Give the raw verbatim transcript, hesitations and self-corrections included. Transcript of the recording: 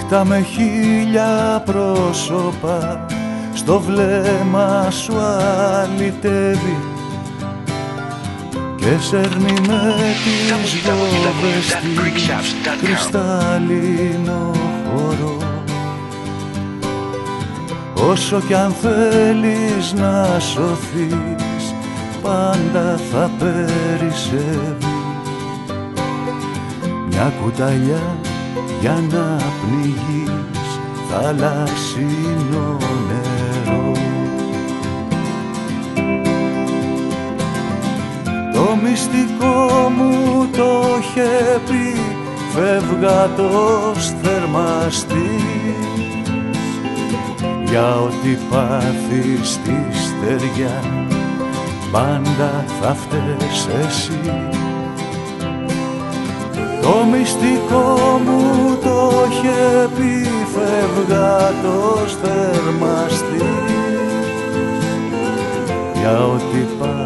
νύχτα με χίλια πρόσωπα στο βλέμμα σου αλυτεύει και σέρνει με τις βόβες της κρυσταλλίνο χώρο. Όσο κι αν θέλεις να σωθείς, πάντα θα περισσεύει μια κουταλιά για να πνιγείς θαλάσσινο νερό. Το μυστικό μου το είχε πει φεύγατος θερμαστής, για ό,τι πάθεις στη στεριά πάντα θα φταίς εσύ. Το μυστικό μου το είχε πει φεύγατος θερμαστής, για ό,τι πάθεις